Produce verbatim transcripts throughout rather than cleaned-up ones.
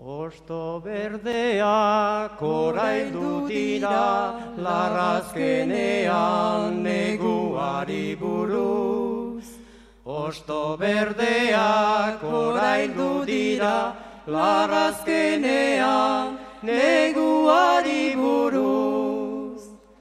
Osto berdeak oraindu dira, larrazkenean neguari buruz. Osto berdeak oraindu dira, larrazkenean neguari buruz.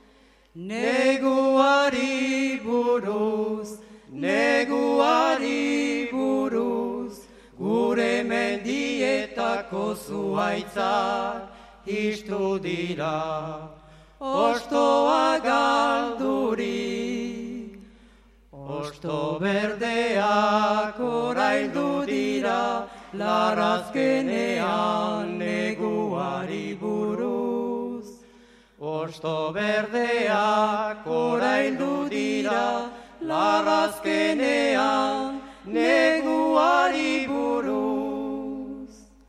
Neguari buruz, neguari buruz, gure mendietako zuhaitzak ixtu dira, ostoa galdurik. Osto berdeak oraindu dira, larrazkenean neguari buruz. Osto berdeak oraindu dira, larrazkenean neguari buruz.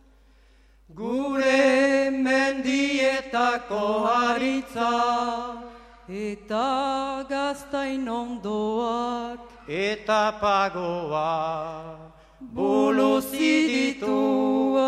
Gure mendietako haritza eta gaztain ondoak eta pagoa buluzi ditu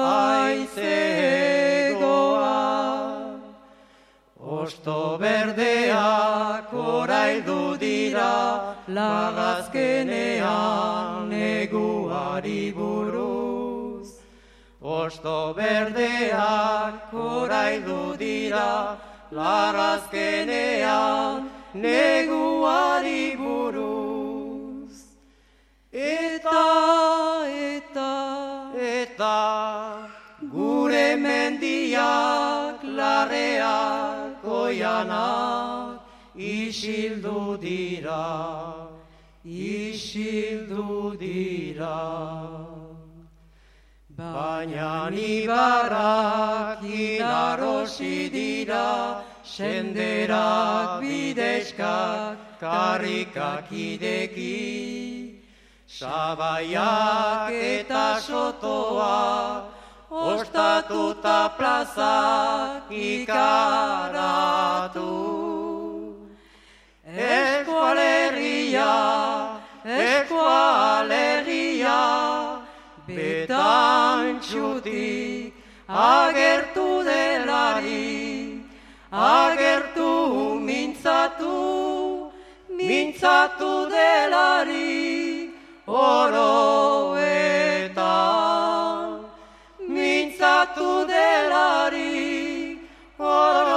aizegoa. Osto berdeak oraindu dira, larrazkenean neguari buruz. Osto berdeak oraindu dira, larrazkenean neguari buruz. Eta, eta, eta, gure mendiak larreak oianak isildu dira, isildu dira. Baina ibarrak inarosi dira, senderak bidezkak karrikak ideki. Sabaiak eta sotoak ostatuta plazak ikaratu. Eskualerria, eskualerria, betantxutik agertu delari, agertu mintzatu, mintzatu delari, oroetan, mintzatu delari, oroetan.